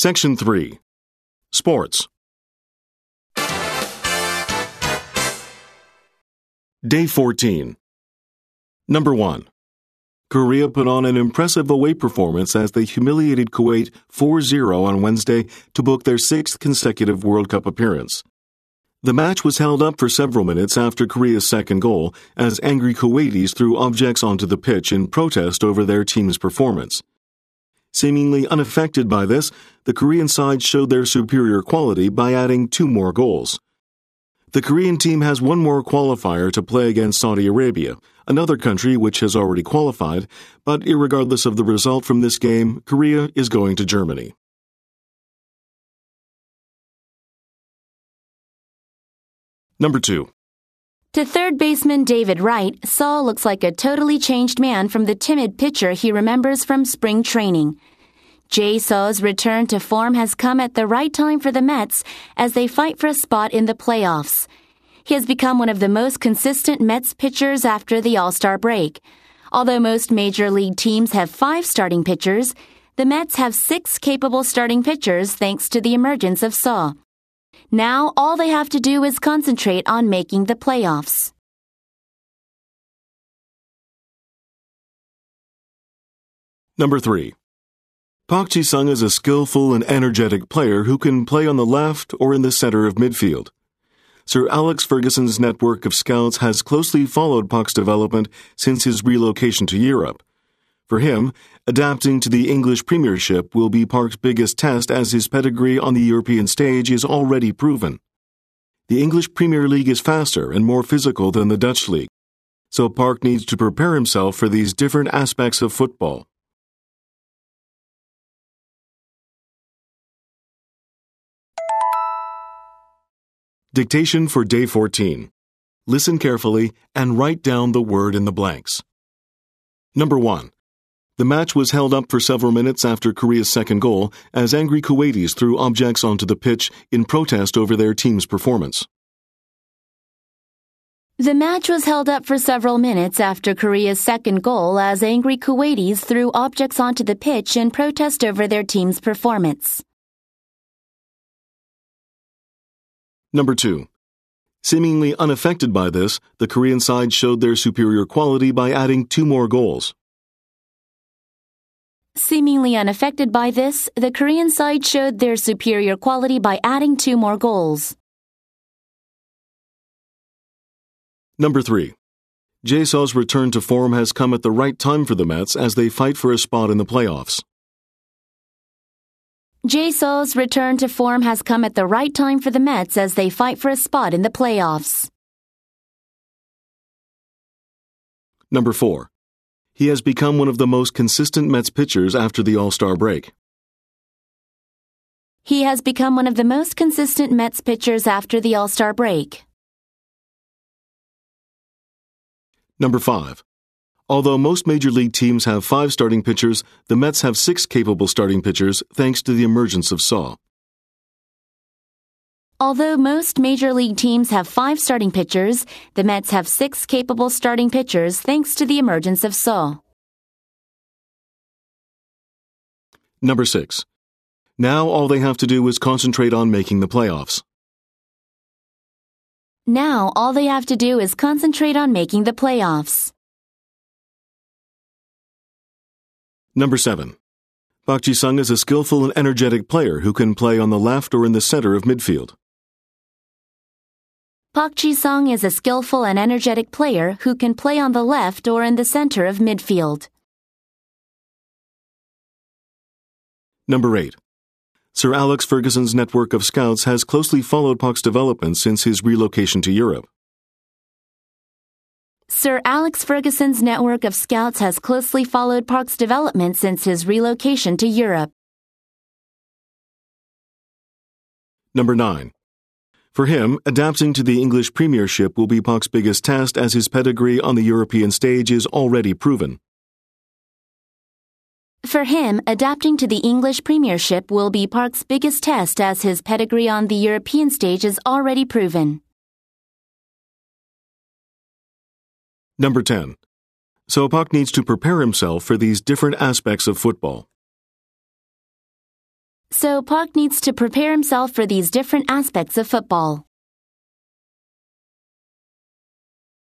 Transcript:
Section 3. Sports. Day 14. Number 1. Korea put on an impressive away performance as they humiliated Kuwait 4-0 on Wednesday to book their 6th consecutive World Cup appearance. The match was held up for several minutes after Korea's second goal as angry Kuwaitis threw objects onto the pitch in protest over their team's performance. Seemingly unaffected by this, the Korean side showed their superior quality by adding 2 more goals. The Korean team has 1 more qualifier to play against Saudi Arabia, another country which has already qualified, but irregardless of the result from this game, Korea is going to Germany. Number 2. To third baseman David Wright, Saul looks like a totally changed man from the timid pitcher he remembers from spring training. Jae-Soo's return to form has come at the right time for the Mets as they fight for a spot in the playoffs. He has become one of the most consistent Mets pitchers after the All-Star break. Although most major league teams have 5 starting pitchers, the Mets have 6 capable starting pitchers thanks to the emergence of Saul. Now, all they have to do is concentrate on making the playoffs. Number 3. Park Ji-sung is a skillful and energetic player who can play on the left or in the center of midfield. Sir Alex Ferguson's network of scouts has closely followed Park's development since his relocation to Europe. For him, adapting to the English Premiership will be Park's biggest test as his pedigree on the European stage is already proven. The English Premier League is faster and more physical than the Dutch league, so Park needs to prepare himself for these different aspects of football. Dictation for Day 14. Listen carefully and write down the word in the blanks. Number 1. The match was held up for several minutes after Korea's second goal as angry Kuwaitis threw objects onto the pitch in protest over their team's performance. The match was held up for several minutes after Korea's second goal as angry Kuwaitis threw objects onto the pitch in protest over their team's performance. Number 2. Seemingly unaffected by this, the Korean side showed their superior quality by adding 2 more goals. Seemingly unaffected by this, the Korean side showed their superior quality by adding 2 more goals. Number 3. Jae-Soo's return to form has come at the right time for the Mets as they fight for a spot in the playoffs. Jae-Soo's return to form has come at the right time for the Mets as they fight for a spot in the playoffs. Number 4. He has become one of the most consistent Mets pitchers after the All-Star break. He has become one of the most consistent Mets pitchers after the All-Star break. Number 5. Although most major league teams have 5 starting pitchers, the Mets have 6 capable starting pitchers thanks to the emergence of Saul. Although most major league teams have 5 starting pitchers, the Mets have 6 capable starting pitchers thanks to the emergence of Saul. Number 6. Now all they have to do is concentrate on making the playoffs. Now all they have to do is concentrate on making the playoffs. Number 7. Park Ji-sung is a skillful and energetic player who can play on the left or in the center of midfield. Park Ji-sung is a skillful and energetic player who can play on the left or in the center of midfield. Number 8. Sir Alex Ferguson's network of scouts has closely followed Park's development since his relocation to Europe. Sir Alex Ferguson's network of scouts has closely followed Park's development since his relocation to Europe. Number 9. For him, adapting to the English Premiership will be Park's biggest test as his pedigree on the European stage is already proven. For him, adapting to the English Premiership will be Park's biggest test as his pedigree on the European stage is already proven. Number 10. So Park needs to prepare himself for these different aspects of football. So Park needs to prepare himself for these different aspects of football.